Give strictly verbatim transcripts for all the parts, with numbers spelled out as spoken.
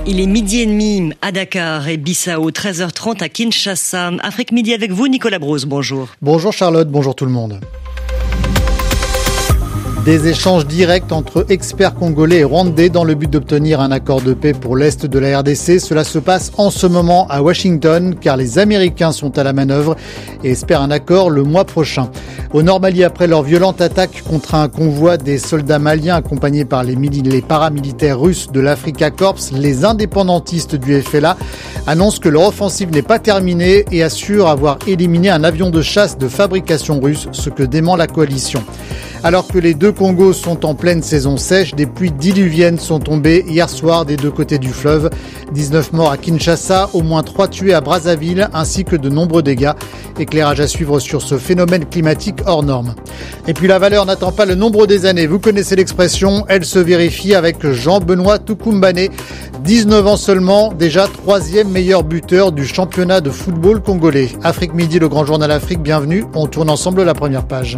Il est midi et demi à Dakar et Bissau, treize heures trente à Kinshasa. Afrique Midi avec vous, Nicolas Brosse, bonjour. Bonjour Charlotte, bonjour tout le monde. Des échanges directs entre experts congolais et rwandais dans le but d'obtenir un accord de paix pour l'Est de la R D C. Cela se passe en ce moment à Washington car les Américains sont à la manœuvre et espèrent un accord le mois prochain. Au Nord Mali, après leur violente attaque contre un convoi des soldats maliens accompagnés par les, mili- les paramilitaires russes de l'Africa Corps, les indépendantistes du F L A annoncent que leur offensive n'est pas terminée et assurent avoir éliminé un avion de chasse de fabrication russe, ce que dément la coalition. Alors que les deux Congos sont en pleine saison sèche, des pluies diluviennes sont tombées hier soir des deux côtés du fleuve. dix-neuf morts à Kinshasa, au moins trois tués à Brazzaville, ainsi que de nombreux dégâts. Éclairage à suivre sur ce phénomène climatique hors norme. Et puis la valeur n'attend pas le nombre des années. Vous connaissez l'expression, elle se vérifie avec Jean-Benoît Tukumbane. dix-neuf ans seulement, déjà troisième meilleur buteur du championnat de football congolais. Afrique Midi, le grand journal Afrique, bienvenue. On tourne ensemble la première page.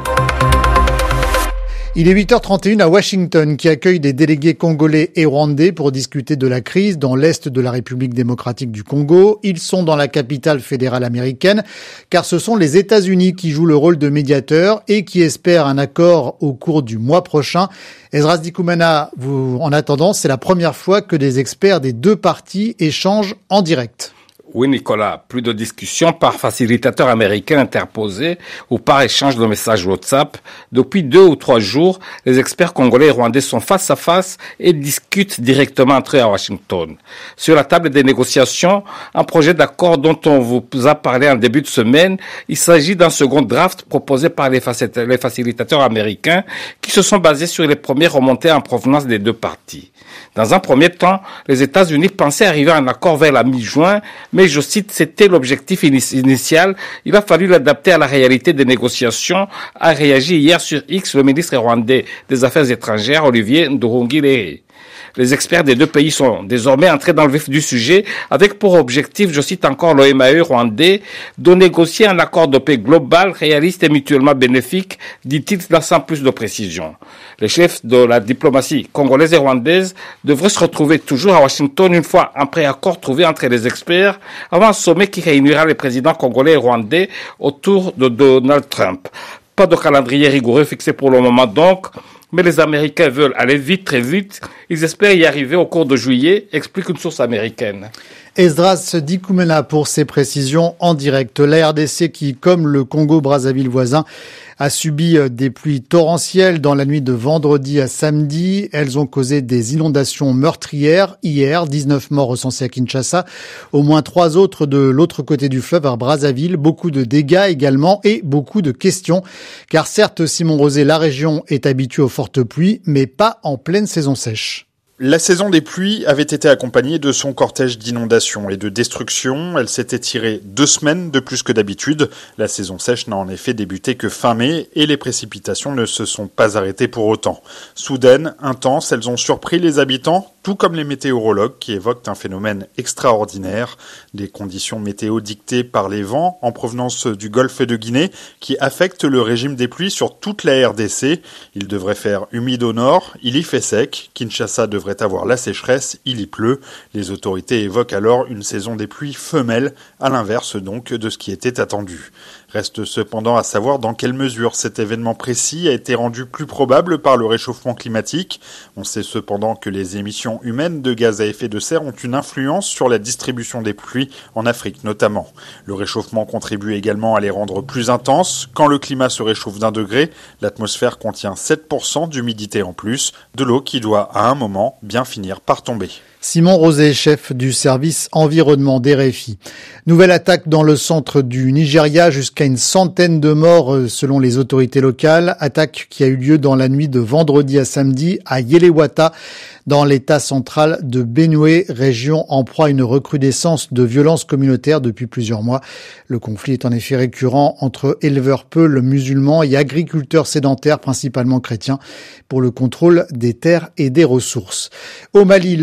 Il est huit heures trente et une à Washington qui accueille des délégués congolais et rwandais pour discuter de la crise dans l'est de la République démocratique du Congo. Ils sont dans la capitale fédérale américaine car ce sont les États-Unis qui jouent le rôle de médiateurs et qui espèrent un accord au cours du mois prochain. Esdras Dikumana, vous, en attendant, c'est la première fois que des experts des deux parties échangent en direct. Oui, Nicolas, plus de discussions par facilitateur américain interposé ou par échange de messages WhatsApp. Depuis deux ou trois jours, les experts congolais et rwandais sont face à face et discutent directement entre eux à Washington. Sur la table des négociations, un projet d'accord dont on vous a parlé en début de semaine. Il s'agit d'un second draft proposé par les facilitateurs américains qui se sont basés sur les premières remontées en provenance des deux parties. Dans un premier temps, les États-Unis pensaient arriver à un accord vers la mi-juin, mais je cite, c'était l'objectif initial. Il a fallu l'adapter à la réalité des négociations, a réagi hier sur X le ministre rwandais des Affaires étrangères, Olivier Nduhungirehe. Les experts des deux pays sont désormais entrés dans le vif du sujet avec pour objectif, je cite encore l'O M A E rwandais, de négocier un accord de paix global, réaliste et mutuellement bénéfique, dit-il sans plus de précision. Les chefs de la diplomatie congolaise et rwandaise devraient se retrouver toujours à Washington une fois un préaccord trouvé entre les experts avant un sommet qui réunira les présidents congolais et rwandais autour de Donald Trump. Pas de calendrier rigoureux fixé pour le moment donc, mais les Américains veulent aller vite, très vite. Ils espèrent y arriver au cours de juillet, explique une source américaine. Esdras Dikumana pour ses précisions en direct. La R D C qui, comme le Congo-Brazzaville voisin, a subi des pluies torrentielles dans la nuit de vendredi à samedi. Elles ont causé des inondations meurtrières hier. dix-neuf morts recensés à Kinshasa. Au moins trois autres de l'autre côté du fleuve à Brazzaville. Beaucoup de dégâts également et beaucoup de questions. Car certes, Simon Rosé, la région est habituée aux fortes pluies, mais pas en pleine saison sèche. La saison des pluies avait été accompagnée de son cortège d'inondations et de destructions. Elle s'était tirée deux semaines de plus que d'habitude. La saison sèche n'a en effet débuté que fin mai et les précipitations ne se sont pas arrêtées pour autant. Soudaines, intenses, elles ont surpris les habitants, tout comme les météorologues qui évoquent un phénomène extraordinaire. Des conditions météo dictées par les vents en provenance du golfe de Guinée qui affectent le régime des pluies sur toute la R D C. Il devrait faire humide au nord, il y fait sec. Kinshasa devrait avoir la sécheresse, il y pleut. Les autorités évoquent alors une saison des pluies femelles, à l'inverse donc de ce qui était attendu. Reste cependant à savoir dans quelle mesure cet événement précis a été rendu plus probable par le réchauffement climatique. On sait cependant que les émissions humaines de gaz à effet de serre ont une influence sur la distribution des pluies, en Afrique notamment. Le réchauffement contribue également à les rendre plus intenses. Quand le climat se réchauffe d'un degré, l'atmosphère contient sept pour cent d'humidité en plus, de l'eau qui doit à un moment bien finir par tomber. Simon Rosé, chef du service environnement d'R F I. Nouvelle attaque dans le centre du Nigeria, jusqu'à une centaine de morts selon les autorités locales. Attaque qui a eu lieu dans la nuit de vendredi à samedi à Yelewata, dans l'état central de Benue, région en proie à une recrudescence de violences communautaires depuis plusieurs mois. Le conflit est en effet récurrent entre éleveurs peuls musulmans et agriculteurs sédentaires, principalement chrétiens, pour le contrôle des terres et des ressources. Au Mali, l'heure est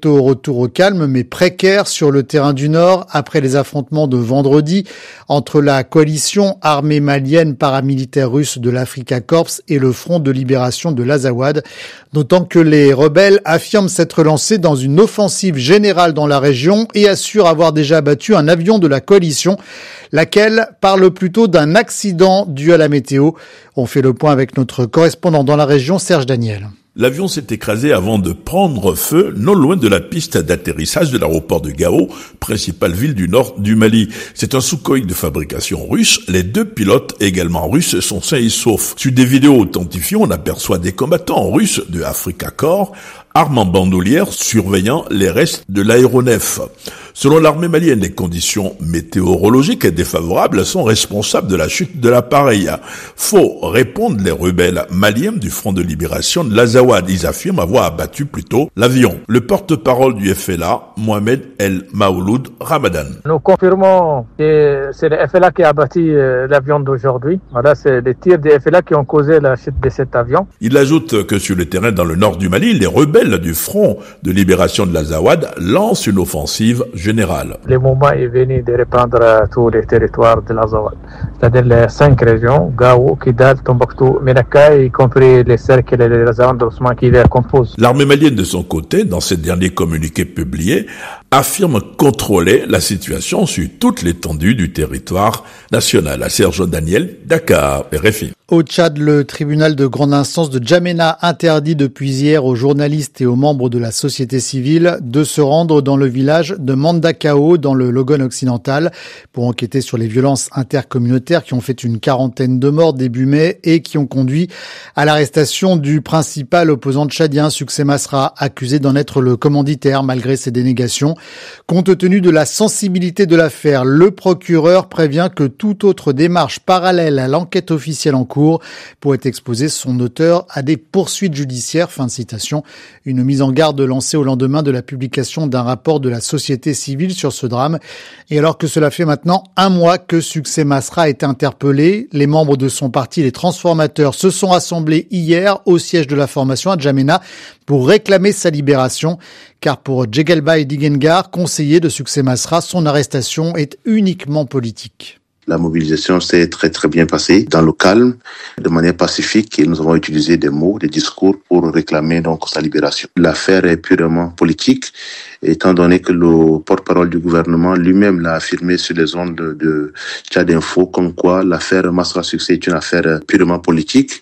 bientôt retour au calme, mais précaire sur le terrain du Nord après les affrontements de vendredi entre la coalition armée malienne paramilitaire russe de l'Afrika Corps et le Front de libération de l'Azawad. D'autant que les rebelles affirment s'être lancés dans une offensive générale dans la région et assurent avoir déjà abattu un avion de la coalition, laquelle parle plutôt d'un accident dû à la météo. On fait le point avec notre correspondant dans la région, Serge Daniel. L'avion s'est écrasé avant de prendre feu non loin de la piste d'atterrissage de l'aéroport de Gao, principale ville du nord du Mali. C'est un Sukhoi de fabrication russe. Les deux pilotes, également russes, sont sains et saufs. Sur des vidéos authentifiées, on aperçoit des combattants russes de Afrika Corps, armes en bandoulière, surveillant les restes de l'aéronef. Selon l'armée malienne, les conditions météorologiques défavorables sont responsables de la chute de l'appareil. Faux, répondent les rebelles maliens du Front de libération de l'Azawad. Ils affirment avoir abattu plutôt l'avion. Le porte-parole du F L A, Mohamed El Maouloud Ramadan. Nous confirmons que c'est le F L A qui a abattu l'avion d'aujourd'hui. Voilà, c'est les tirs des F L A qui ont causé la chute de cet avion. Il ajoute que sur le terrain dans le nord du Mali, les rebelles du Front de libération de l'Azawad lancent une offensive générale. Le moment est venu de reprendre tous les territoires de l'Azawad, c'est-à-dire les cinq régions, Gao, Kidal, Tombouctou, Ménaka, y compris les cercles et les arrondissements qui les composent. L'armée malienne, de son côté, dans ses derniers communiqués publiés, affirme contrôler la situation sur toute l'étendue du territoire national. À Serge Daniel, Dakar, R F I. Au Tchad, le tribunal de grande instance de N'Djamena interdit depuis hier aux journalistes et aux membres de la société civile de se rendre dans le village de Mandakao, dans le Logone occidental, pour enquêter sur les violences intercommunautaires qui ont fait une quarantaine de morts début mai et qui ont conduit à l'arrestation du principal opposant tchadien, Succès Masra, accusé d'en être le commanditaire malgré ses dénégations. Compte tenu de la sensibilité de l'affaire, le procureur prévient que toute autre démarche parallèle à l'enquête officielle en cours pourrait exposer son auteur à des poursuites judiciaires. Fin de citation. Une mise en garde lancée au lendemain de la publication d'un rapport de la société civile sur ce drame. Et alors que cela fait maintenant un mois que Succès Masra a été interpellé, les membres de son parti, les Transformateurs, se sont rassemblés hier au siège de la formation à N'Djamena pour réclamer sa libération. Car pour Djegelbaï Digengar, conseiller de Succès Masra, son arrestation est uniquement politique. La mobilisation s'est très très bien passée dans le calme, de manière pacifique, et nous avons utilisé des mots, des discours pour réclamer donc sa libération. L'affaire est purement politique, étant donné que le porte-parole du gouvernement lui-même l'a affirmé sur les ondes de, de Tchad Info, comme quoi l'affaire Masra Succès est une affaire purement politique.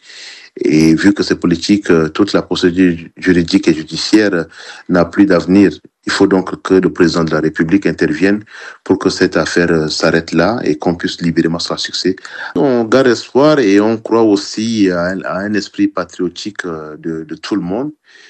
Et vu que c'est politique, toute la procédure juridique et judiciaire n'a plus d'avenir. Il faut donc que le président de la République intervienne pour que cette affaire s'arrête là et qu'on puisse libérer Masra Succès. On garde espoir et on croit aussi à un, à un esprit patriotique de, de tout le monde.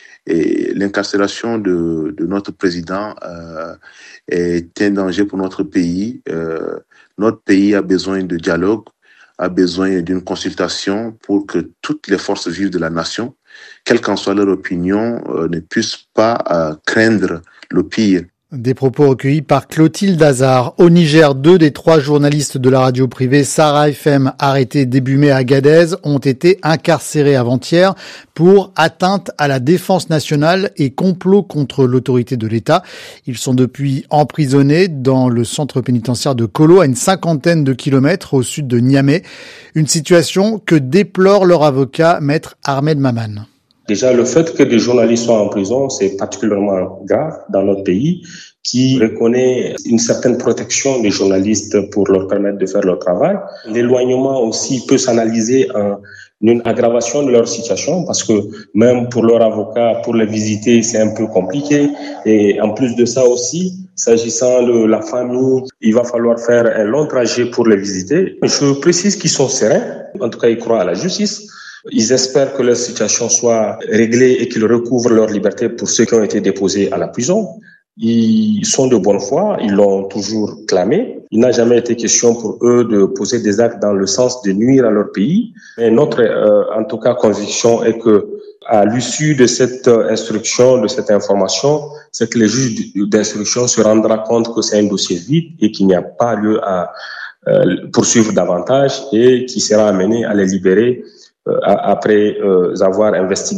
Et l'incarcération de, de notre président euh, est un danger pour notre pays. Euh, notre pays a besoin de dialogue, a besoin d'une consultation pour que toutes les forces vives de la nation, quelle qu'en soit leur opinion, euh, ne puissent pas euh, craindre le pire. Des propos recueillis par Clotilde Hazard. Au Niger, deux des trois journalistes de la radio privée Sarah F M, arrêtés début mai à Agadez, ont été incarcérés avant-hier pour atteinte à la défense nationale et complot contre l'autorité de l'État. Ils sont depuis emprisonnés dans le centre pénitentiaire de Kolo, à une cinquantaine de kilomètres au sud de Niamey. Une situation que déplore leur avocat, maître Ahmed Maman. Déjà, le fait que des journalistes soient en prison, c'est particulièrement grave dans notre pays, qui reconnaît une certaine protection des journalistes pour leur permettre de faire leur travail. L'éloignement aussi peut s'analyser en une aggravation de leur situation, parce que même pour leur avocat, pour les visiter, c'est un peu compliqué. Et en plus de ça aussi, s'agissant de la famille, il va falloir faire un long trajet pour les visiter. Je précise qu'ils sont sereins, en tout cas ils croient à la justice. Ils espèrent que leur situation soit réglée et qu'ils recouvrent leur liberté pour ceux qui ont été déposés à la prison. Ils sont de bonne foi, ils l'ont toujours clamé. Il n'a jamais été question pour eux de poser des actes dans le sens de nuire à leur pays. Mais notre, euh, en tout cas, conviction est que, à l'issue de cette instruction, de cette information, c'est que le juge d'instruction se rendra compte que c'est un dossier vide et qu'il n'y a pas lieu à euh, poursuivre davantage et qui sera amené à les libérer après euh, avoir investigué.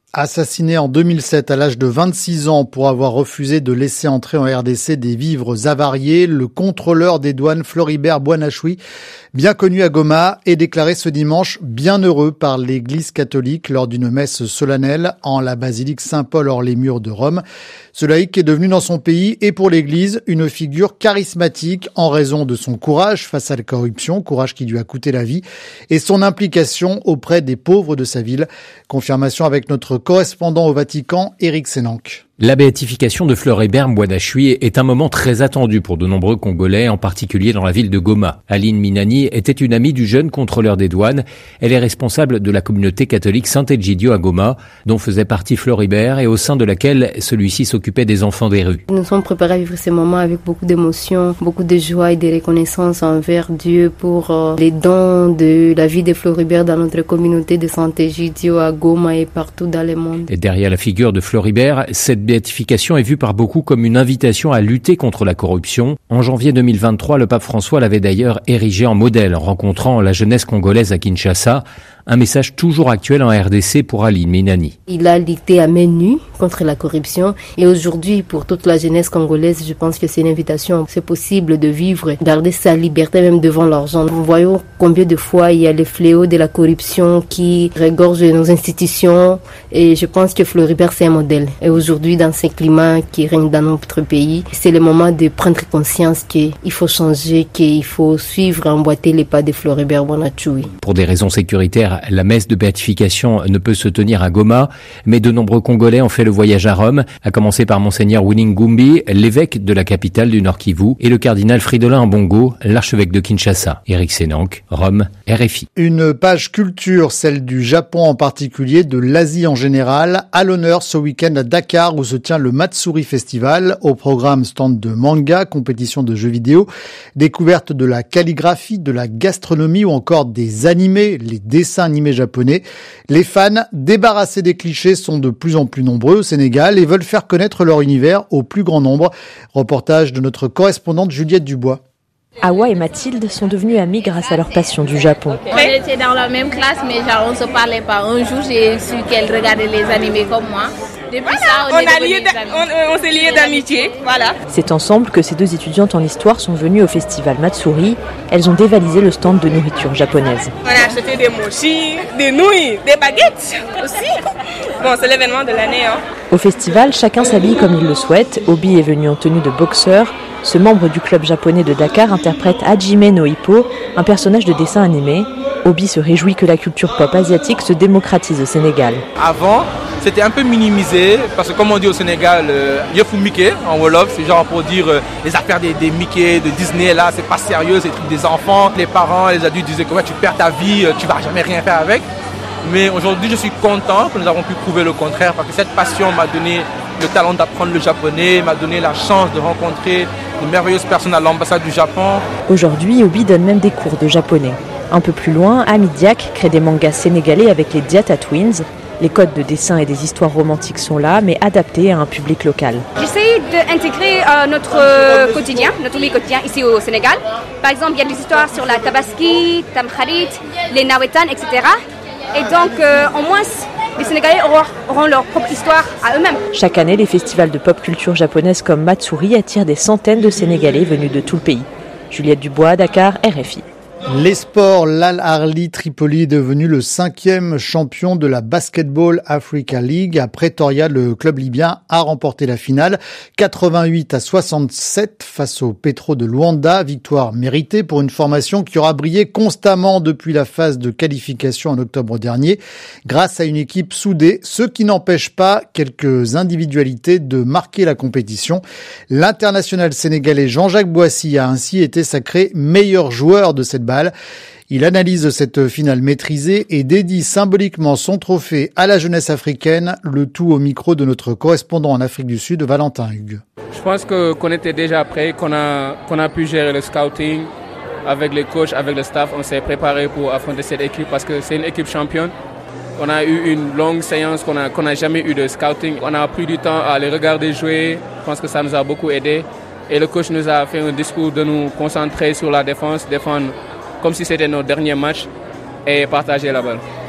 Assassiné en deux mille sept à l'âge de vingt-six ans pour avoir refusé de laisser entrer en R D C des vivres avariés, le contrôleur des douanes Floribert Buonachui, bien connu à Goma, est déclaré ce dimanche bienheureux par l'Église catholique lors d'une messe solennelle en la basilique Saint-Paul hors les murs de Rome. Ce laïc est devenu dans son pays et pour l'Église une figure charismatique en raison de son courage face à la corruption, courage qui lui a coûté la vie, et son implication auprès des pauvres de sa ville. Confirmation avec notre correspondant au Vatican, Éric Sénanque. La béatification de Floribert Buonachui est un moment très attendu pour de nombreux Congolais, en particulier dans la ville de Goma. Aline Minani était une amie du jeune contrôleur des douanes. Elle est responsable de la communauté catholique Saint-Egidio à Goma, dont faisait partie Floribert et au sein de laquelle celui-ci s'occupait des enfants des rues. Nous sommes préparés à vivre ces moments avec beaucoup d'émotions, beaucoup de joie et de reconnaissance envers Dieu pour euh, les dons de la vie de Floribert dans notre communauté de Saint-Egidio à Goma et partout dans le monde. Et derrière la figure de Floribert, cette béatification est vue par beaucoup comme une invitation à lutter contre la corruption. En janvier deux mille vingt-trois, le pape François l'avait d'ailleurs érigé en modèle, rencontrant la jeunesse congolaise à Kinshasa. Un message toujours actuel en R D C pour Aline Minani. Il a lutté à main nue contre la corruption et aujourd'hui, pour toute la jeunesse congolaise, je pense que c'est une invitation. C'est possible de vivre, garder sa liberté même devant l'argent. Nous voyons combien de fois il y a les fléaux de la corruption qui regorgent nos institutions et je pense que Floribert c'est un modèle. Et aujourd'hui, dans ces climats qui règnent dans notre pays, c'est le moment de prendre conscience qu'il faut changer, qu'il faut suivre, emboîter les pas de Floribert Buonachui. Pour des raisons sécuritaires, la messe de béatification ne peut se tenir à Goma, mais de nombreux Congolais ont fait le voyage à Rome, à commencer par Monseigneur Winnie Ngumbi, l'évêque de la capitale du Nord Kivu, et le cardinal Fridolin Ambongo, l'archevêque de Kinshasa. Éric Sénanque, Rome, R F I. Une page culture, celle du Japon en particulier, de l'Asie en général, à l'honneur ce week-end à Dakar où se tient le Matsuri Festival. Au programme stand de manga, compétition de jeux vidéo, découverte de la calligraphie, de la gastronomie ou encore des animés, les dessins animés japonais. Les fans, débarrassés des clichés, sont de plus en plus nombreux au Sénégal et veulent faire connaître leur univers au plus grand nombre. Reportage de notre correspondante Juliette Dubois. Awa et Mathilde sont devenues amies grâce à leur passion du Japon. On était dans la même classe, mais genre on se parlait pas. Un jour, j'ai su qu'elle regardait les animés comme moi. Depuis voilà, ça, on, on, est lié on, on s'est liés d'amitié. Voilà. C'est ensemble que ces deux étudiantes en histoire sont venues au festival Matsuri. Elles ont dévalisé le stand de nourriture japonaise. On a acheté des mochis, des nouilles, des baguettes aussi. Bon, c'est l'événement de l'année. Hein. Au festival, chacun s'habille comme il le souhaite. Obi est venu en tenue de boxeur. Ce membre du club japonais de Dakar interprète Hajime no Ippo, un personnage de dessin animé. Obi se réjouit que la culture pop asiatique se démocratise au Sénégal. Avant, c'était un peu minimisé, parce que comme on dit au Sénégal, euh, Yofu Mickey, en Wolof, c'est genre pour dire euh, les affaires des, des Mickey, de Disney, là, c'est pas sérieux, c'est des enfants. Les parents, les adultes disaient que ouais, tu perds ta vie, tu vas jamais rien faire avec. Mais aujourd'hui, je suis content que nous avons pu prouver le contraire, parce que cette passion m'a donné le talent d'apprendre le japonais, m'a donné la chance de rencontrer de merveilleuses personnes à l'ambassade du Japon. Aujourd'hui, Obi donne même des cours de japonais. Un peu plus loin, Ami Diak crée des mangas sénégalais avec les Diata Twins. Les codes de dessin et des histoires romantiques sont là, mais adaptés à un public local. J'essaie d'intégrer euh, notre euh, quotidien, notre vie quotidien ici au Sénégal. Par exemple, il y a des histoires sur la Tabaski, Tamkharit, les Nawetan, et cetera. Et donc, euh, au moins, les Sénégalais auront, auront leur propre histoire à eux-mêmes. Chaque année, les festivals de pop culture japonaise comme Matsuri attirent des centaines de Sénégalais venus de tout le pays. Juliette Dubois, Dakar, R F I. Les sports, l'Al Ahly Tripoli est devenu le cinquième champion de la Basketball Africa League. À Pretoria, le club libyen a remporté la finale quatre-vingt-huit à soixante-sept face au Petro de Luanda. Victoire méritée pour une formation qui aura brillé constamment depuis la phase de qualification en octobre dernier grâce à une équipe soudée, ce qui n'empêche pas quelques individualités de marquer la compétition. L'international sénégalais Jean-Jacques Boissy a ainsi été sacré meilleur joueur de cette balle. Il analyse cette finale maîtrisée et dédie symboliquement son trophée à la jeunesse africaine, le tout au micro de notre correspondant en Afrique du Sud, Valentin Hugues. Je pense que, qu'on était déjà prêt, qu'on a, qu'on a pu gérer le scouting avec les coachs, avec le staff. On s'est préparé pour affronter cette équipe parce que c'est une équipe championne. On a eu une longue séance qu'on a, qu'on n'a jamais eu de scouting. On a pris du temps à les regarder jouer. Je pense que ça nous a beaucoup aidé. Et le coach nous a fait un discours de nous concentrer sur la défense, défendre comme si c'était notre dernier match et partager la balle.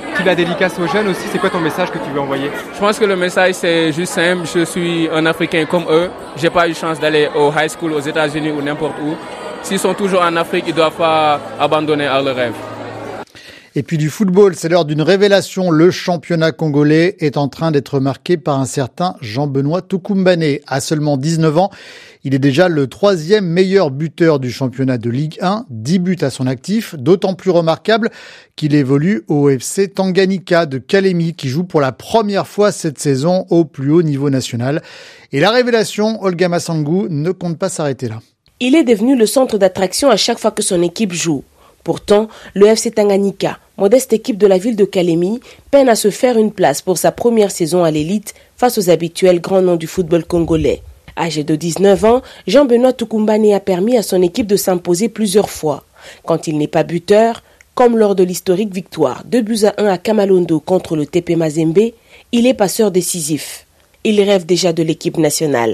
Tu la dédicaces aux jeunes aussi, c'est quoi ton message que tu veux envoyer? Je pense que le message c'est juste simple, je suis un Africain comme eux, j'ai pas eu chance d'aller au high school aux États-Unis ou n'importe où. S'ils sont toujours en Afrique, ils doivent pas abandonner à leur rêve. Et puis du football, c'est l'heure d'une révélation. Le championnat congolais est en train d'être marqué par un certain Jean-Benoît Tukumbane. À seulement dix-neuf ans, il est déjà le troisième meilleur buteur du championnat de Ligue un, dix buts à son actif, d'autant plus remarquable qu'il évolue au F C Tanganyika de Kalemi, qui joue pour la première fois cette saison au plus haut niveau national. Et la révélation, Olga Masangu ne compte pas s'arrêter là. Il est devenu le centre d'attraction à chaque fois que son équipe joue. Pourtant, le F C Tanganyika, modeste équipe de la ville de Kalemi, peine à se faire une place pour sa première saison à l'élite face aux habituels grands noms du football congolais. Âgé de dix-neuf ans, Jean-Benoît Tukumbane a permis à son équipe de s'imposer plusieurs fois. Quand il n'est pas buteur, comme lors de l'historique victoire deux buts à un à Kamalondo contre le T P Mazembe, il est passeur décisif. Il rêve déjà de l'équipe nationale.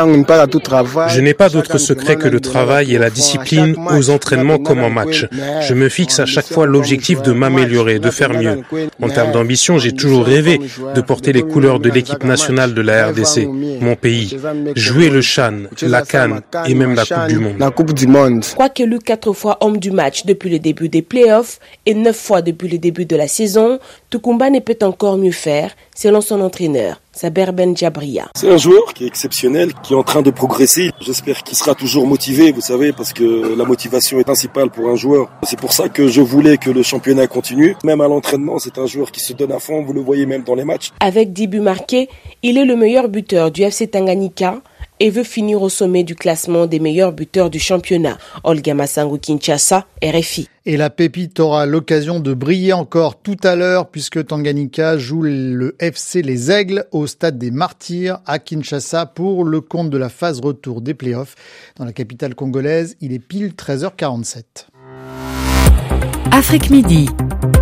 Je n'ai pas d'autre secret que le travail et la discipline aux entraînements comme en match. Je me fixe à chaque fois l'objectif de m'améliorer, de faire mieux. En termes d'ambition, j'ai toujours rêvé de porter les couleurs de l'équipe nationale de la R D C, mon pays. Jouer le CHAN, la CAN et même la Coupe du Monde. Quoique élu quatre fois homme du match depuis le début des playoffs et neuf fois depuis le début de la saison, Tukumbane peut encore mieux faire, selon son entraîneur, Saber Ben Djabria. C'est un joueur qui est exceptionnel, qui est en train de progresser. J'espère qu'il sera toujours motivé, vous savez, parce que la motivation est principale pour un joueur. C'est pour ça que je voulais que le championnat continue. Même à l'entraînement, c'est un joueur qui se donne à fond, vous le voyez même dans les matchs. Avec dix buts marqués, il est le meilleur buteur du F C Tanganyika et veut finir au sommet du classement des meilleurs buteurs du championnat. Olga Masangu, Kinshasa, R F I. Et la pépite aura l'occasion de briller encore tout à l'heure puisque Tanganyika joue le F C Les Aigles au stade des Martyrs à Kinshasa pour le compte de la phase retour des playoffs. Dans la capitale congolaise, il est pile treize heures quarante-sept. Afrique Midi.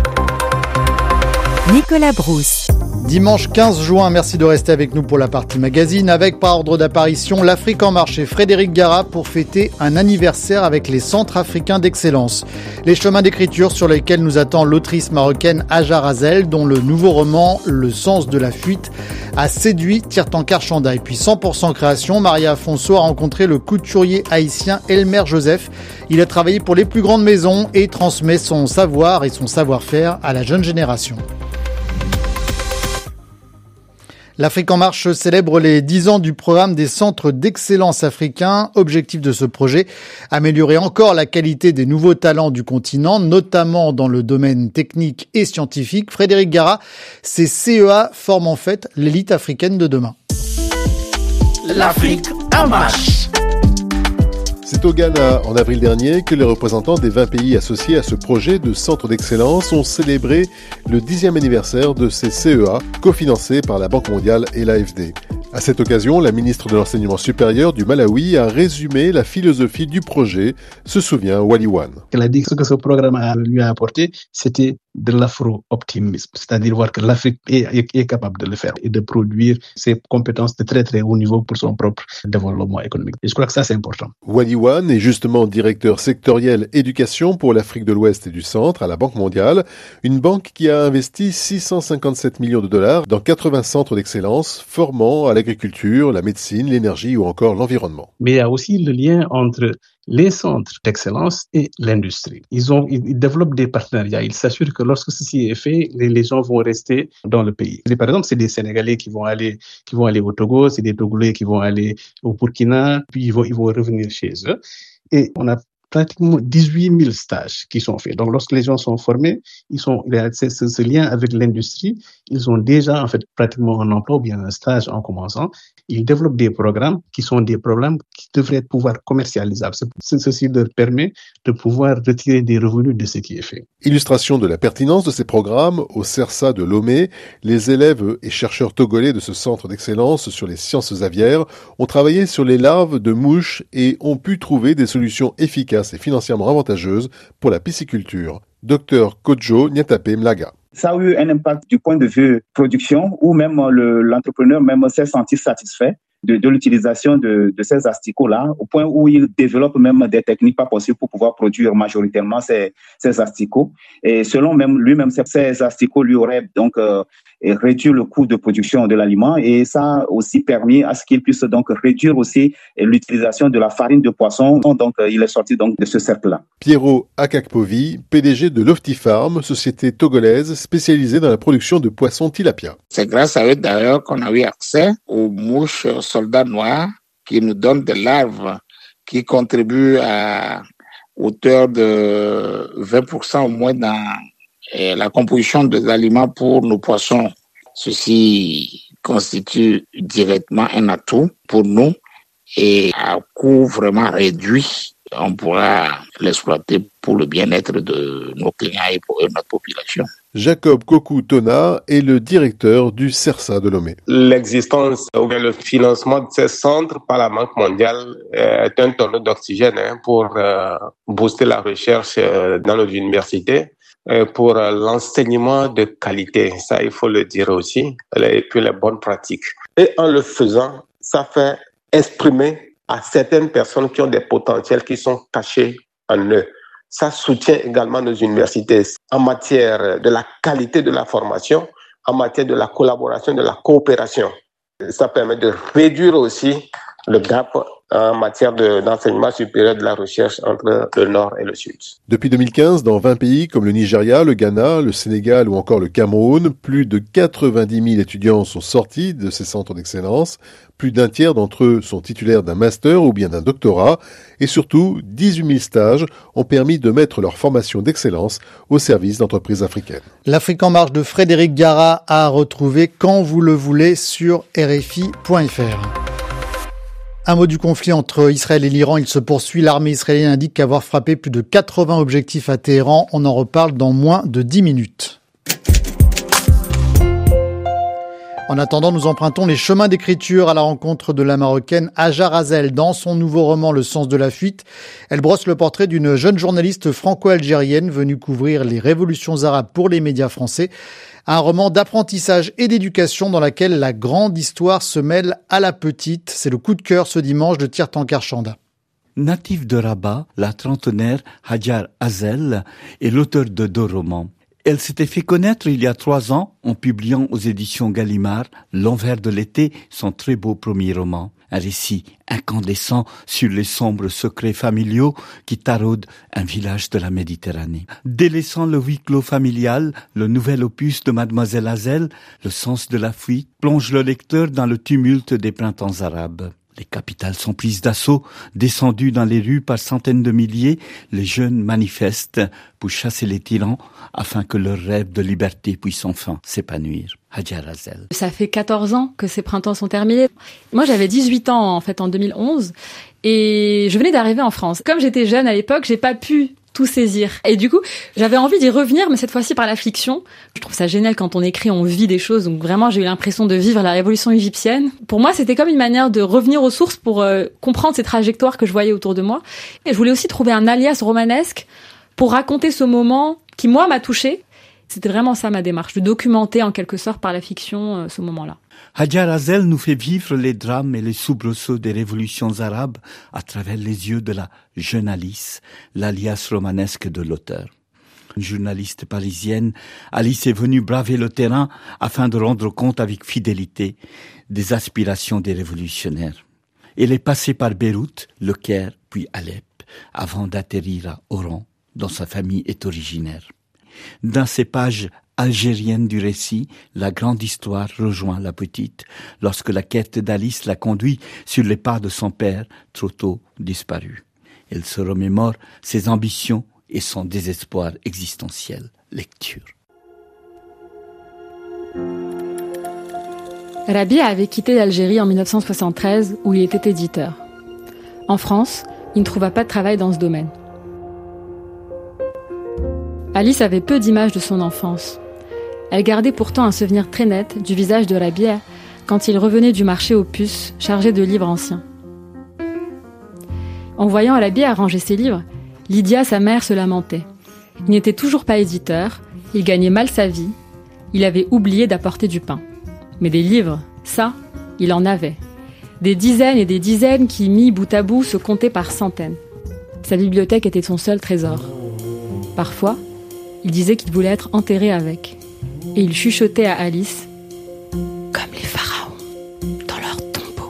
Nicolas Brousse. Dimanche quinze juin, merci de rester avec nous pour la partie magazine avec par ordre d'apparition l'Afrique en marche et Frédéric Gara pour fêter un anniversaire avec les centres africains d'excellence. Les chemins d'écriture sur lesquels nous attend l'autrice marocaine Hajar Hazel dont le nouveau roman Le sens de la fuite a séduit Tirtankar Chanda. Et puis cent pour cent création, Maria Afonso a rencontré le couturier haïtien Elmer Joseph. Il a travaillé pour les plus grandes maisons et transmet son savoir et son savoir-faire à la jeune génération. L'Afrique en marche célèbre les dix ans du programme des centres d'excellence africains. Objectif de ce projet, améliorer encore la qualité des nouveaux talents du continent, notamment dans le domaine technique et scientifique. Frédéric Gara, ces C E A forment en fait l'élite africaine de demain. L'Afrique en marche. C'est au Ghana, en avril dernier, que les représentants des vingt pays associés à ce projet de centre d'excellence ont célébré le dixième anniversaire de ces C E A, cofinancés par la Banque mondiale et l'A F D. À cette occasion, la ministre de l'Enseignement supérieur du Malawi a résumé la philosophie du projet, se souvient Wally One. Elle a dit que ce que ce programme lui a apporté, c'était de l'afro-optimisme, c'est-à-dire voir que l'Afrique est, est, est capable de le faire et de produire ses compétences de très très haut niveau pour son propre développement économique. Et je crois que ça c'est important. Wally One est justement directeur sectoriel éducation pour l'Afrique de l'Ouest et du Centre à la Banque mondiale, une banque qui a investi six cent cinquante-sept millions de dollars dans quatre-vingts centres d'excellence formant à l'agriculture, la médecine, l'énergie ou encore l'environnement. Mais il y a aussi le lien entre les centres d'excellence et l'industrie. Ils ont, ils développent des partenariats. Ils s'assurent que lorsque ceci est fait, les, les gens vont rester dans le pays. Et par exemple, c'est des Sénégalais qui vont aller, qui vont aller au Togo, c'est des Togolais qui vont aller au Burkina, puis ils vont, ils vont revenir chez eux. Et on a pratiquement dix-huit mille stages qui sont faits. Donc, lorsque les gens sont formés, ils sont, il y a ce, ce lien avec l'industrie. Ils ont déjà, en fait, pratiquement un emploi ou bien un stage en commençant. Ils développent des programmes qui sont des programmes qui devraient pouvoir commercialisables. Ceci leur permet de pouvoir retirer des revenus de ce qui est fait. Illustration de la pertinence de ces programmes, au CERSA de Lomé, les élèves et chercheurs togolais de ce centre d'excellence sur les sciences aviaires ont travaillé sur les larves de mouches et ont pu trouver des solutions efficaces et financièrement avantageuses pour la pisciculture. Docteur Kodjo Nyatape Mlaga. Ça a eu un impact du point de vue production où même le, l'entrepreneur même s'est senti satisfait de, de l'utilisation de, de ces asticots-là, au point où il développe même des techniques pas possibles pour pouvoir produire majoritairement ces, ces asticots. Et selon même lui-même, ces asticots lui auraient donc euh, réduit le coût de production de l'aliment, et ça a aussi permis à ce qu'il puisse donc réduire aussi l'utilisation de la farine de poisson. Donc il est sorti donc de ce cercle-là. Piero Akakpovi, P D G de Loftifarm, société togolaise spécialisée dans la production de poissons tilapia. C'est grâce à eux d'ailleurs qu'on a eu accès aux mouches soldats noirs qui nous donnent des larves qui contribuent à hauteur de vingt pour cent au moins dans la composition des aliments pour nos poissons. Ceci constitue directement un atout pour nous et à coût vraiment réduit, on pourra l'exploiter pour le bien-être de nos clients et pour notre population. Jacob Kokou-Tona est le directeur du CERSA de Lomé. L'existence ou bien le financement de ces centres par la Banque mondiale est un tonneau d'oxygène hein, pour euh, booster la recherche euh, dans nos universités, euh, pour euh, l'enseignement de qualité, ça il faut le dire aussi, et puis les bonnes pratiques. Et en le faisant, ça fait exprimer à certaines personnes qui ont des potentiels qui sont cachés en eux. Ça soutient également nos universités en matière de la qualité de la formation, en matière de la collaboration, de la coopération. Ça permet de réduire aussi le gap en matière de, d'enseignement supérieur de la recherche entre le Nord et le Sud. Depuis deux mille quinze, dans vingt pays comme le Nigeria, le Ghana, le Sénégal ou encore le Cameroun, plus de quatre-vingt-dix mille étudiants sont sortis de ces centres d'excellence. Plus d'un tiers d'entre eux sont titulaires d'un master ou bien d'un doctorat. Et surtout, dix-huit mille stages ont permis de mettre leur formation d'excellence au service d'entreprises africaines. L'Afrique en marche de Frédéric Gara à retrouver quand vous le voulez sur R F I point F R. Un mot du conflit entre Israël et l'Iran, il se poursuit. L'armée israélienne indique qu'avoir frappé plus de quatre-vingts objectifs à Téhéran. On en reparle dans moins de dix minutes. En attendant, nous empruntons les chemins d'écriture à la rencontre de la Marocaine Hajar Hazel. Dans son nouveau roman Le sens de la fuite, elle brosse le portrait d'une jeune journaliste franco-algérienne venue couvrir les révolutions arabes pour les médias français. Un roman d'apprentissage et d'éducation dans laquelle la grande histoire se mêle à la petite. C'est le coup de cœur ce dimanche de Tirtankar Chanda. Native de Rabat, la trentenaire Hajar Hazel est l'auteur de deux romans. Elle s'était fait connaître il y a trois ans en publiant aux éditions Gallimard L'Envers de l'été, son très beau premier roman. Un récit incandescent sur les sombres secrets familiaux qui taraudent un village de la Méditerranée. Délaissant le huis clos familial, le nouvel opus de Mademoiselle Hazel, Le sens de la fuite, plonge le lecteur dans le tumulte des printemps arabes. Les capitales sont prises d'assaut, descendues dans les rues par centaines de milliers, les jeunes manifestent pour chasser les tyrans afin que leur rêve de liberté puisse enfin s'épanouir. Hajar Hazel. Ça fait quatorze ans que ces printemps sont terminés. Moi, j'avais dix-huit ans, en fait, en deux mille onze, et je venais d'arriver en France. Comme j'étais jeune à l'époque, j'ai pas pu tout saisir. Et du coup, j'avais envie d'y revenir, mais cette fois-ci par la fiction. Je trouve ça génial quand on écrit, on vit des choses. Donc vraiment, j'ai eu l'impression de vivre la révolution égyptienne. Pour moi, c'était comme une manière de revenir aux sources pour euh, comprendre ces trajectoires que je voyais autour de moi. Et je voulais aussi trouver un alias romanesque pour raconter ce moment qui, moi, m'a touchée. C'était vraiment ça ma démarche, de documenter en quelque sorte par la fiction euh, ce moment-là. Hajar Hazel nous fait vivre les drames et les soubresauts des révolutions arabes à travers les yeux de la jeune Alice, l'alias romanesque de l'auteur. Une journaliste parisienne, Alice est venue braver le terrain afin de rendre compte avec fidélité des aspirations des révolutionnaires. Elle est passée par Beyrouth, Le Caire, puis Alep, avant d'atterrir à Oran, dont sa famille est originaire. Dans ces pages algériennes du récit, la grande histoire rejoint la petite, lorsque la quête d'Alice la conduit sur les pas de son père, trop tôt disparu. Elle se remémore ses ambitions et son désespoir existentiel. Lecture. Rabia avait quitté l'Algérie en dix-neuf cent soixante-treize, où il était éditeur. En France, il ne trouva pas de travail dans ce domaine. Alice avait peu d'images de son enfance. Elle gardait pourtant un souvenir très net du visage de Rabia quand il revenait du marché aux puces, chargé de livres anciens. En voyant Rabia ranger ses livres, Lydia, sa mère, se lamentait. Il n'était toujours pas éditeur, il gagnait mal sa vie, il avait oublié d'apporter du pain. Mais des livres, ça, il en avait. Des dizaines et des dizaines qui, mis bout à bout, se comptaient par centaines. Sa bibliothèque était son seul trésor. Parfois, il disait qu'il voulait être enterré avec. Et il chuchotait à Alice, comme les pharaons, dans leur tombeau.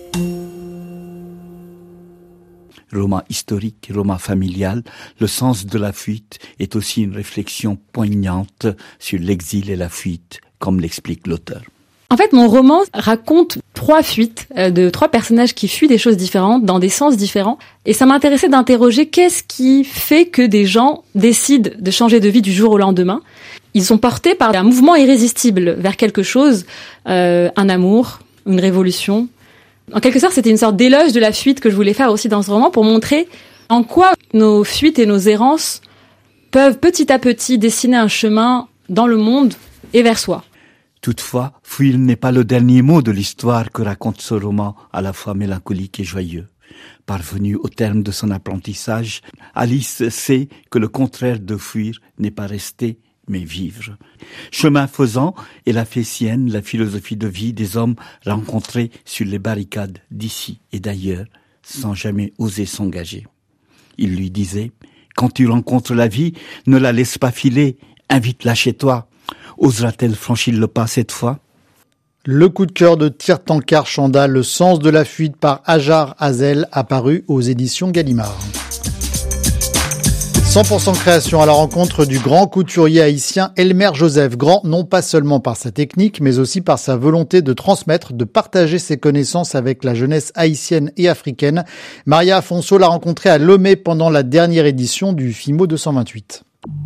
Roman historique, roman familial, le sens de la fuite est aussi une réflexion poignante sur l'exil et la fuite, comme l'explique l'auteur. En fait, mon roman raconte trois fuites euh, de trois personnages qui fuient des choses différentes, dans des sens différents. Et ça m'intéressait d'interroger qu'est-ce qui fait que des gens décident de changer de vie du jour au lendemain. Ils sont portés par un mouvement irrésistible vers quelque chose, euh, un amour, une révolution. En quelque sorte, c'était une sorte d'éloge de la fuite que je voulais faire aussi dans ce roman pour montrer en quoi nos fuites et nos errances peuvent petit à petit dessiner un chemin dans le monde et vers soi. Toutefois, fuir n'est pas le dernier mot de l'histoire que raconte ce roman, à la fois mélancolique et joyeux. Parvenue au terme de son apprentissage, Alice sait que le contraire de fuir n'est pas rester, mais vivre. Chemin faisant, elle a fait sienne la philosophie de vie des hommes rencontrés sur les barricades d'ici et d'ailleurs, sans jamais oser s'engager. Il lui disait, quand tu rencontres la vie, ne la laisse pas filer, invite-la chez toi. Osera-t-elle franchir le pas cette fois ? Le coup de cœur de Tirtankar Chanda, Le sens de la fuite par Hajar Hazel, apparu aux éditions Gallimard. cent pour cent création à la rencontre du grand couturier haïtien Elmer Joseph. Grand non pas seulement par sa technique, mais aussi par sa volonté de transmettre, de partager ses connaissances avec la jeunesse haïtienne et africaine. Maria Afonso l'a rencontré à Lomé pendant la dernière édition du FIMO deux cent vingt-huit.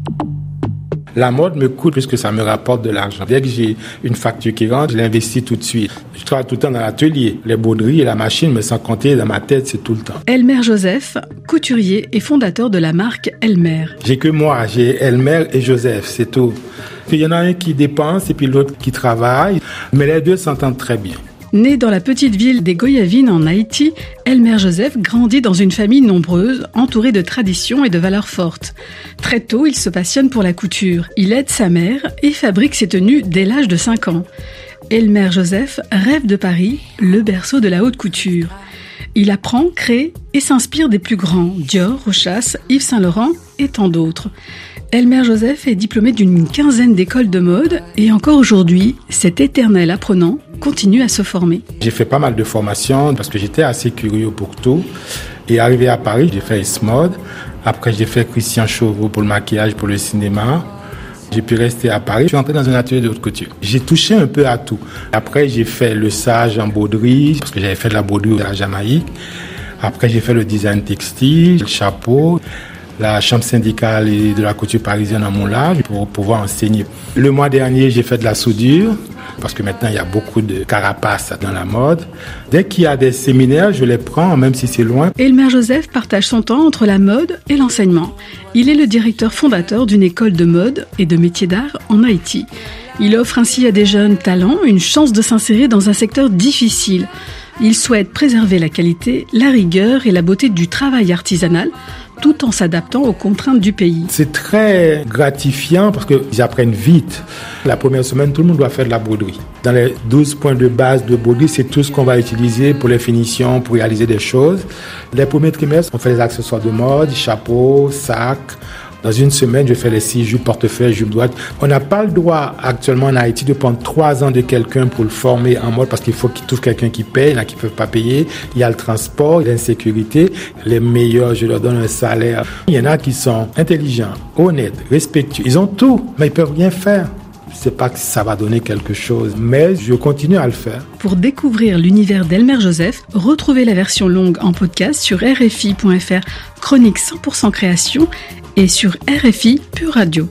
La mode me coûte plus que ça me rapporte de l'argent. Dès que j'ai une facture qui rentre, je l'investis tout de suite. Je travaille tout le temps dans l'atelier. Les broderies et la machine, mais sans compter, dans ma tête, c'est tout le temps. Elmer Joseph, couturier et fondateur de la marque Elmer. J'ai que moi, j'ai Elmer et Joseph, c'est tout. Il y en a un qui dépense et puis l'autre qui travaille, mais les deux s'entendent très bien. Né dans la petite ville des Goyavines en Haïti, Elmer Joseph grandit dans une famille nombreuse, entourée de traditions et de valeurs fortes. Très tôt, il se passionne pour la couture. Il aide sa mère et fabrique ses tenues dès l'âge de cinq ans. Elmer Joseph rêve de Paris, le berceau de la haute couture. Il apprend, crée et s'inspire des plus grands, Dior, Rochas, Yves Saint Laurent et tant d'autres. Elmer Joseph est diplômé d'une quinzaine d'écoles de mode et encore aujourd'hui, cet éternel apprenant continue à se former. J'ai fait pas mal de formations parce que j'étais assez curieux pour tout. Et arrivé à Paris, j'ai fait S-Mode. Après, j'ai fait Christian Chauveau pour le maquillage, pour le cinéma. J'ai pu rester à Paris. Je suis entré dans un atelier de haute couture. J'ai touché un peu à tout. Après, j'ai fait le sage en broderie parce que j'avais fait de la broderie à la Jamaïque. Après, j'ai fait le design textile, le chapeau. La chambre syndicale et de la couture parisienne à mon large pour pouvoir enseigner. Le mois dernier, j'ai fait de la soudure parce que maintenant, il y a beaucoup de carapaces dans la mode. Dès qu'il y a des séminaires, je les prends, même si c'est loin. Elmer Joseph partage son temps entre la mode et l'enseignement. Il est le directeur fondateur d'une école de mode et de métiers d'art en Haïti. Il offre ainsi à des jeunes talents une chance de s'insérer dans un secteur difficile. Il souhaite préserver la qualité, la rigueur et la beauté du travail artisanal, tout en s'adaptant aux contraintes du pays. C'est très gratifiant parce qu'ils apprennent vite. La première semaine, tout le monde doit faire de la broderie. Dans les douze points de base de broderie, c'est tout ce qu'on va utiliser pour les finitions, pour réaliser des choses. Les premiers trimestres, on fait les accessoires de mode, chapeaux, sacs. Dans une semaine, je fais les six jupes, portefeuille, jupe droite. On n'a pas le droit actuellement en Haïti de prendre trois ans de quelqu'un pour le former en mode parce qu'il faut qu'il trouve quelqu'un qui paye, là qui ne peut pas payer. Il y a le transport, l'insécurité. Les meilleurs, je leur donne un salaire. Il y en a qui sont intelligents, honnêtes, respectueux. Ils ont tout, mais ils ne peuvent rien faire. Je ne sais pas si ça va donner quelque chose, mais je continue à le faire. Pour découvrir l'univers d'Elmer Joseph, retrouvez la version longue en podcast sur R F I point F R, chronique cent pour cent création, et sur R F I Pure Radio.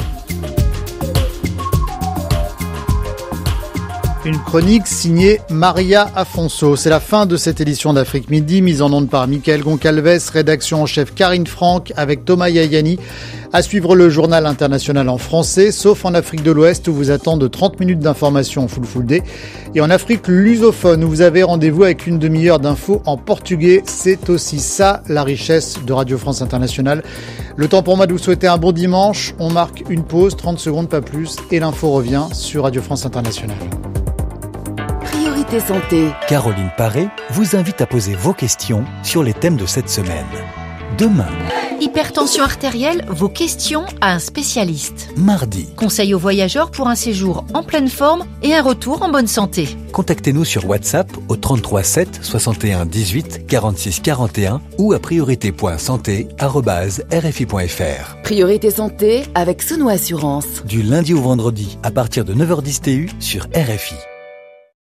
Une chronique signée Maria Afonso. C'est la fin de cette édition d'Afrique Midi, mise en onde par Michael Goncalves, rédaction en chef Karine Franck, avec Thomas Yayani. À suivre le journal international en français, sauf en Afrique de l'Ouest où vous attendent trente minutes d'information en full full day. Et en Afrique lusophone où vous avez rendez-vous avec une demi-heure d'infos en portugais. C'est aussi ça la richesse de Radio France Internationale. Le temps pour moi de vous souhaiter un bon dimanche. On marque une pause, trente secondes pas plus, et l'info revient sur Radio France Internationale. Priorité Priorité Santé. Caroline Paré vous invite à poser vos questions sur les thèmes de cette semaine. Demain. Hypertension artérielle, vos questions à un spécialiste. Mardi. Conseil aux voyageurs pour un séjour en pleine forme et un retour en bonne santé. Contactez-nous sur WhatsApp au trente-trois sept soixante et un dix-huit quarante-six quarante et un ou à priorité point santé arobase r f i point f r. Priorité Santé avec Sono Assurance. Du lundi au vendredi à partir de neuf heures dix T U sur R F I.